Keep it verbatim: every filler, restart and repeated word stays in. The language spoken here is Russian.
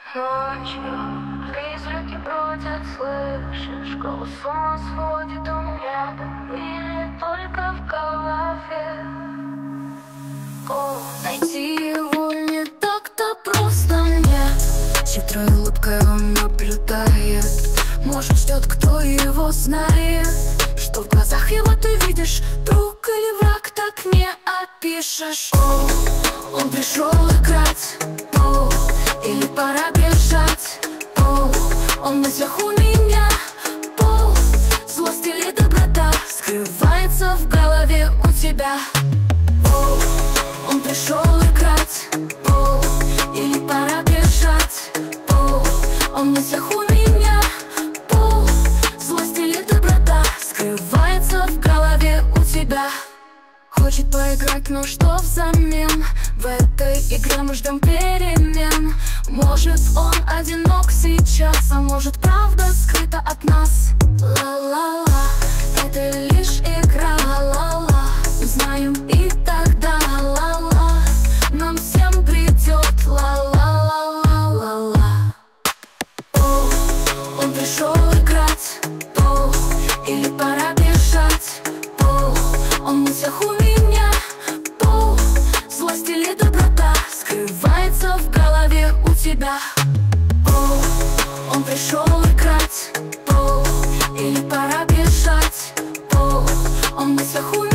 Ночью призраки бродят, слышишь, голос он сводит дом рядом, или только в голове. О, найти его не так-то просто мне. Хитрой улыбкой он наблюдает, может, ждет, кто его знает, что в глазах его ты видишь, друг или враг, так не опишешь. О, он пришел играть, о, или пора бежать, о, он в мыслях у меня, о, злость или доброта скрывается в голове у тебя. О, он пришел играть, о, или пора бежать, о, он в мыслях у меня, о, злость или доброта скрывается в голове у тебя. Хочет поиграть, но что взамен? В этой игре мы ждем перемен. Может, он одинок сейчас, а может, правда скрыта от нас. Ла-ла-ла, это лишь игра, ла-ла. Узнаем и тогда, ла-ла. Нам всем придет, ла-ла-ла-ла-ла-ла. О, он пришел играть, о, или пора бежать, о, он в мыслях у меня, о, злость или доброта скрывается в голове у тебя. О, он пришел играть, о, или пора бежать, о, он в мыслях у меня.